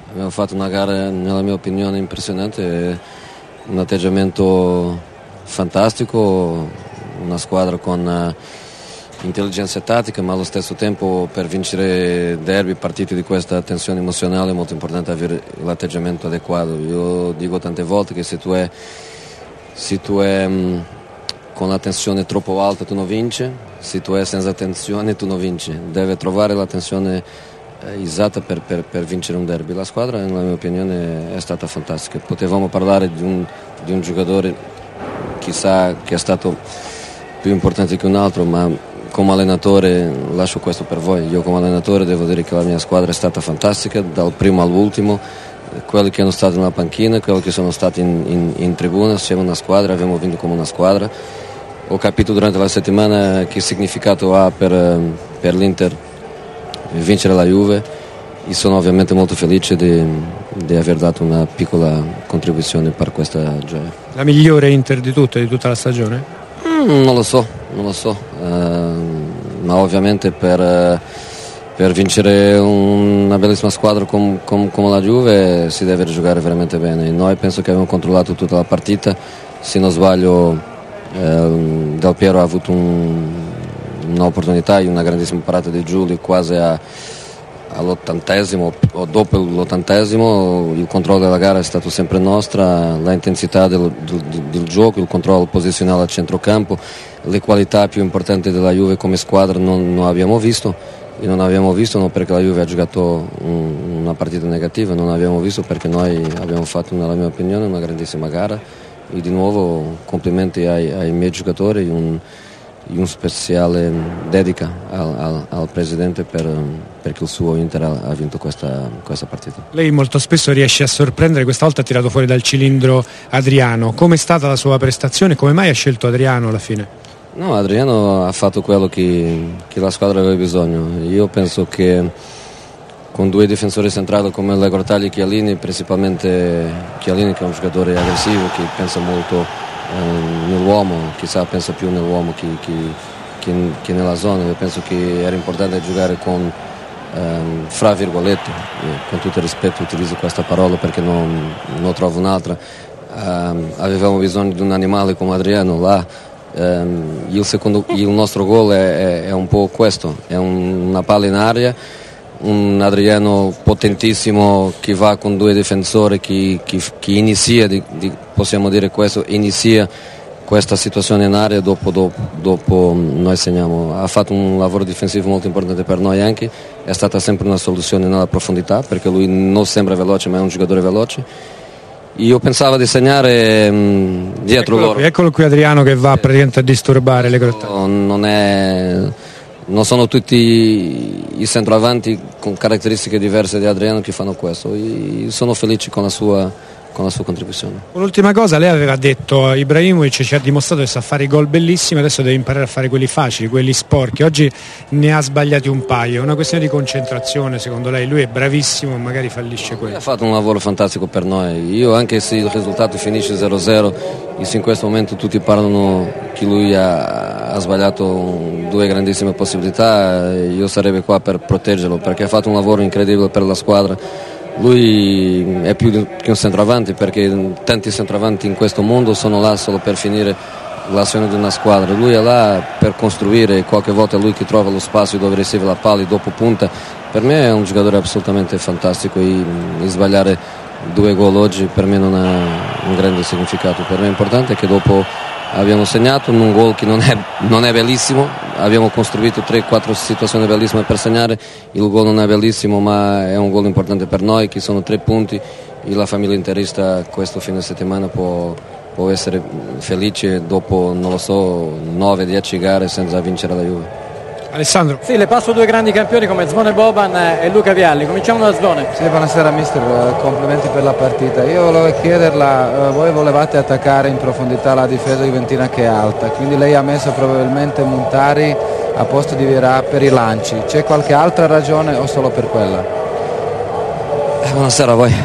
Abbiamo fatto una gara, nella mia opinione, impressionante, un atteggiamento fantastico, una squadra con intelligenza tattica, ma allo stesso tempo per vincere derby, partite di questa tensione emozionale è molto importante avere l'atteggiamento adeguato. Io dico tante volte che se tu è con la tensione troppo alta tu non vinci, se tu è senza tensione tu non vinci, deve trovare la tensione esatta per vincere un derby. La squadra, nella mia opinione, è stata fantastica. Potevamo parlare di un giocatore chissà che è stato più importante che un altro, ma come allenatore lascio questo per voi. Io come allenatore devo dire che la mia squadra è stata fantastica dal primo all'ultimo, quelli che hanno stato nella panchina, quelli che sono stati in tribuna. Siamo una squadra, abbiamo vinto come una squadra. Ho capito durante la settimana che significato ha per l'Inter vincere la Juve e sono ovviamente molto felice di aver dato una piccola contribuzione per questa gioia. La migliore Inter di tutta la stagione? Non lo so, ma ovviamente per vincere una bellissima squadra come la Juve si deve giocare veramente bene. Noi penso che abbiamo controllato tutta la partita, se non sbaglio Del Piero ha avuto un'opportunità, una grandissima parata di Giulio quasi all'80° o dopo l'80°. Il controllo della gara è stato sempre nostra, la intensità del gioco, il controllo posizionale al centrocampo, le qualità più importanti della Juve come squadra non abbiamo visto, e non abbiamo visto non perché la Juve ha giocato una partita negativa, non abbiamo visto perché noi abbiamo fatto, nella mia opinione, una grandissima gara. E di nuovo complimenti ai miei giocatori, un speciale dedica al presidente perché il suo Inter ha vinto questa partita. Lei molto spesso riesce a sorprendere, questa volta ha tirato fuori dal cilindro Adriano. Com'è stata la sua prestazione? Come mai ha scelto Adriano alla fine? No, Adriano ha fatto quello che la squadra aveva bisogno. Io penso che con due difensori centrali come Legrotagli e Chiellini, principalmente Chiellini che è un giocatore aggressivo, che pensa molto nell'uomo, chissà pensa più nell'uomo che nella zona. Io penso che era importante giocare con fra virgolette, con tutto il rispetto utilizzo questa parola perché non trovo un'altra, avevamo bisogno di un animale come Adriano là. Il nostro gol è un po' questo, è una palla in aria, un Adriano potentissimo che va con due difensori che inizia, possiamo dire questo, inizia questa situazione in area, dopo noi segniamo. Ha fatto un lavoro difensivo molto importante per noi anche, è stata sempre una soluzione nella profondità perché lui non sembra veloce ma è un giocatore veloce. Io pensavo di segnare dietro loro. Eccolo qui Adriano che va praticamente a disturbare le grotte. Non sono tutti i centroavanti con caratteristiche diverse di Adriano che fanno questo. Io sono felice con la sua contribuzione. Un'ultima cosa, lei aveva detto Ibrahimovic ci ha dimostrato che sa fare i gol bellissimi, adesso deve imparare a fare quelli facili, quelli sporchi. Oggi ne ha sbagliati un paio, è una questione di concentrazione secondo lei? Lui è bravissimo, magari fallisce quello. Ha fatto un lavoro fantastico per noi. Io, anche se il risultato finisce 0-0 e se in questo momento tutti parlano che lui ha sbagliato due grandissime possibilità, io sarebbe qua per proteggerlo perché ha fatto un lavoro incredibile per la squadra. Lui è più che un centroavanti perché tanti centroavanti in questo mondo sono là solo per finire l'azione di una squadra. Lui è là per costruire, qualche volta è lui che trova lo spazio dove riceve la palla e dopo punta. Per me è un giocatore assolutamente fantastico e sbagliare due gol oggi per me non ha un grande significato. Per me è importante che dopo abbiamo segnato un gol che non è bellissimo, abbiamo costruito 3-4 situazioni bellissime per segnare, il gol non è bellissimo ma è un gol importante per noi che sono 3 punti e la famiglia interista questo fine settimana può essere felice dopo, non lo so, 9-10 gare senza vincere la Juve. Alessandro. Sì, le passo due grandi campioni come Zvone Boban e Luca Vialli. Cominciamo da Zvone. Sì, buonasera mister, complimenti per la partita. Io volevo chiederla, voi volevate attaccare in profondità la difesa juventina che è alta, quindi lei ha messo probabilmente Montari a posto di Vierà per i lanci. C'è qualche altra ragione o solo per quella? Buonasera a voi.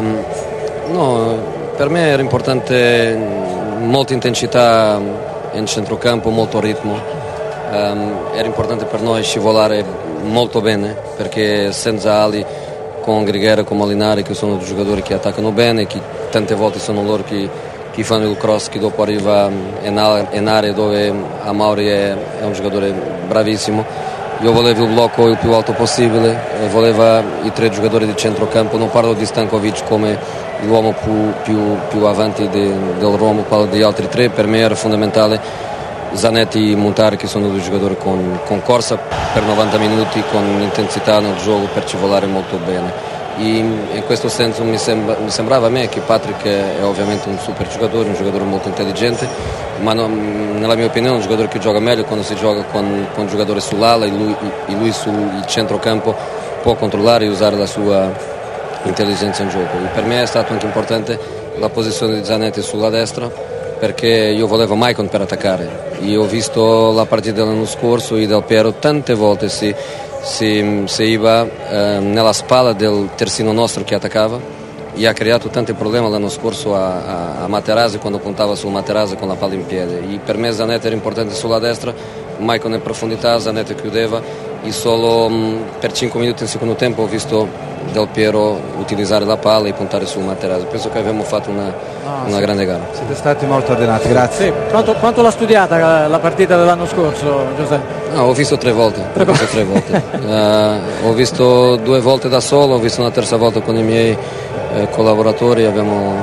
No, per me era importante molta intensità in centrocampo, molto ritmo. Era importante per noi scivolare molto bene perché senza ali con Grigera, con Molinari, che sono giocatori che attaccano bene, che tante volte sono loro che fanno il cross, che dopo arriva in area dove Amauri è un giocatore bravissimo. Io volevo il blocco il più alto possibile, voleva i 3 giocatori di centrocampo, non parlo di Stankovic come l'uomo più avanti del Roma, parlo degli altri 3, per me era fondamentale Zanetti e Muntari, che sono 2 giocatori con corsa per 90 minuti, con intensità nel gioco per civolare molto bene. In questo senso mi sembrava a me che Patrick è ovviamente un super giocatore, un giocatore molto intelligente, ma nella mia opinione è un giocatore che gioca meglio quando si gioca con giocatori sull'ala e lui sul centrocampo può controllare e usare la sua intelligenza in gioco. E per me è stato anche importante la posizione di Zanetti sulla destra, perché io volevo Maicon per attaccare. Io ho visto la partita dell'anno scorso e Del Piero tante volte si iva nella spalla del terzino nostro che attaccava e ha creato tanti problemi l'anno scorso a Materazzi, quando puntava sul Materazzi con la palla in piede. E per me Zanetti era importante sulla destra, Maicon in profondità, Zanetti chiudeva e solo per 5 minuti in secondo tempo ho visto Del Piero utilizzare la palla e puntare sul Materazzi. Penso che abbiamo fatto una grande gara. Siete stati molto ordinati, grazie. Sì. Quanto l'ha studiata la partita dell'anno scorso, Giuseppe? No, ho visto 3 volte. Ho visto 2 volte da solo, ho visto una terza volta con i miei collaboratori, abbiamo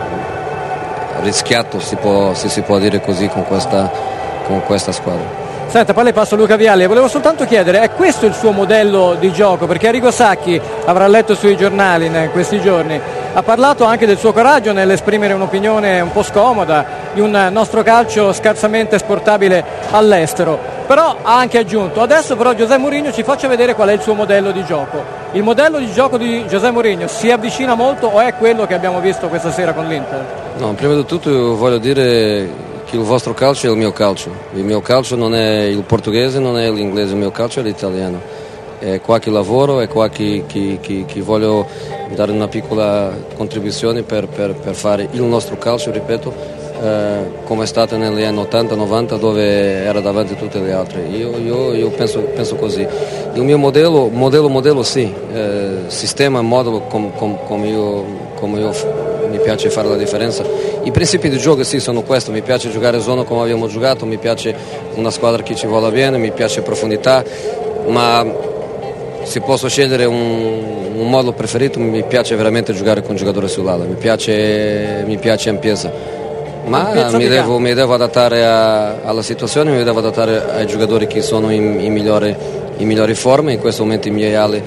rischiato, se si può dire così, con questa squadra. Senta, poi le passo Luca Vialli, volevo soltanto chiedere, è questo il suo modello di gioco? Perché Arrigo Sacchi, avrà letto sui giornali in questi giorni, ha parlato anche del suo coraggio nell'esprimere un'opinione un po' scomoda di un nostro calcio scarsamente esportabile all'estero, però ha anche aggiunto: adesso però José Mourinho ci faccia vedere qual è il suo modello di gioco. Il modello di gioco di José Mourinho si avvicina molto o è quello che abbiamo visto questa sera con l'Inter? No, prima di tutto io voglio dire che il vostro calcio è il mio calcio. Il mio calcio non è il portoghese, non è l'inglese, il mio calcio è l'italiano. È qua che lavoro, è qua che voglio dare una piccola contribuzione per fare il nostro calcio, ripeto, come è stato negli anni 80-90, dove era davanti a tutte le altre. Io penso così. Il mio modello sì, sistema, modello come io mi piace fare la differenza. I principi di gioco sì sono questo: mi piace giocare zona come abbiamo giocato, mi piace una squadra che ci vuole bene, mi piace profondità, ma se posso scegliere un modo preferito, mi piace veramente giocare con giocatori sull'ala, mi piace ampiezza, ma mi devo adattare alla situazione, mi devo adattare ai giocatori che sono in migliori forme. In questo momento i miei ali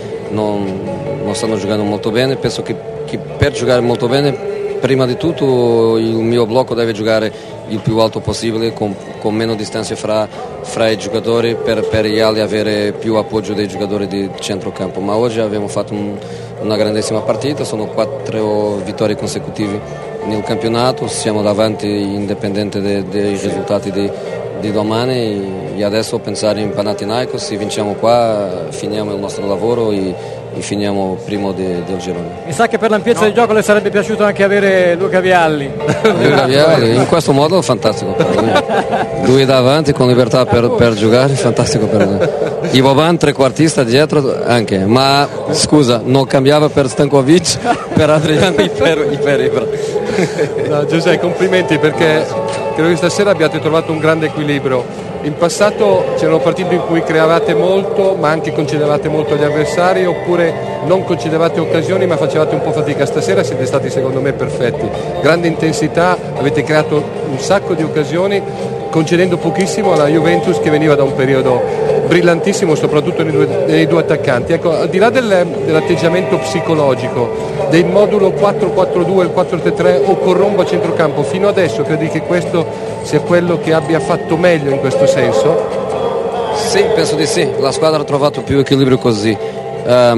non stanno giocando molto bene. Penso che per giocare molto bene, prima di tutto il mio blocco deve giocare il più alto possibile, con meno distanze fra i giocatori, per gli ali avere più appoggio dei giocatori di centrocampo. Ma oggi abbiamo fatto una grandissima partita, sono 4 vittorie consecutive nel campionato, siamo davanti indipendente dei risultati di domani, e adesso pensare in Panathinaikos. Se vinciamo qua finiamo il nostro lavoro e finiamo primo del girone. Mi sa che per l'ampiezza di gioco le sarebbe piaciuto anche avere Luca Vialli. Luca Vialli in questo modo fantastico per lui. Lui davanti con libertà per giocare, fantastico per lui. I Boban trequartista dietro anche, ma scusa, non cambiava per Stankovic, per Adriano e per Ibra. No, Giuseppe, complimenti, perché credo che stasera abbiate trovato un grande equilibrio. In passato c'erano partite in cui creavate molto ma anche concedevate molto agli avversari, oppure non concedevate occasioni ma facevate un po' fatica. Stasera siete stati secondo me perfetti, grande intensità, avete creato un sacco di occasioni concedendo pochissimo alla Juventus, che veniva da un periodo brillantissimo soprattutto nei due attaccanti. Ecco, al di là dell'atteggiamento psicologico, del modulo 4-4-2, il 4-3-3 o con rombo a centrocampo, fino adesso credi che questo sia quello che abbia fatto meglio in questo senso? Sì, penso di sì, la squadra ha trovato più equilibrio così. A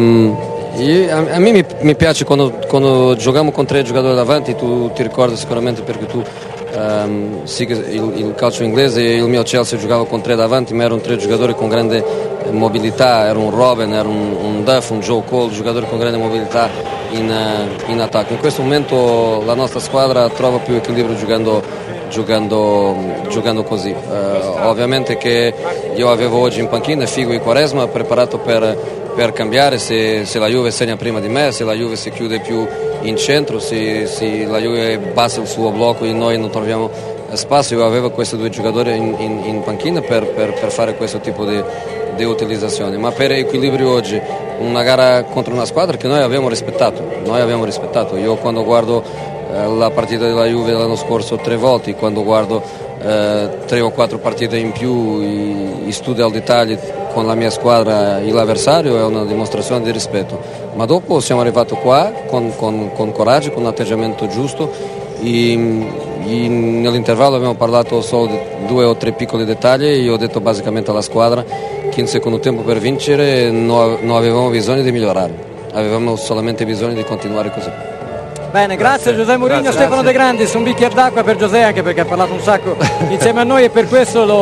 me mi piace quando giochiamo con 3 giocatori davanti. Tu ti ricordi sicuramente, perché tu sì, il calcio inglese, il mio Chelsea giocava con 3 davanti, ma erano 3 giocatori con grande mobilità, era un Robben, era un Duff, un Joe Cole, giocatori con grande mobilità in attacco. In questo momento la nostra squadra trova più equilibrio giocando così. Ovviamente che io avevo oggi in panchina Figo e Quaresma, preparato per per cambiare, se la Juve segna prima di me, se la Juve si chiude più in centro, se la Juve basa il suo blocco e noi non troviamo spazio. Io avevo questi due giocatori in panchina per fare questo tipo di utilizzazione, ma per equilibrio oggi una gara contro una squadra che noi abbiamo rispettato. Io quando guardo la partita della Juve l'anno scorso 3 volte, quando guardo 3 o 4 partite in più e studio al dettaglio con la mia squadra e l'avversario, è una dimostrazione di rispetto. Ma dopo siamo arrivati qua con coraggio, con un atteggiamento giusto e nell'intervallo abbiamo parlato solo di 2 o 3 piccoli dettagli. Io ho detto basicamente alla squadra che in secondo tempo per vincere non avevamo bisogno di migliorare, avevamo solamente bisogno di continuare così. Bene, grazie José Mourinho. Stefano De Grandis, un bicchiere d'acqua per José, anche perché ha parlato un sacco insieme a noi e per questo lo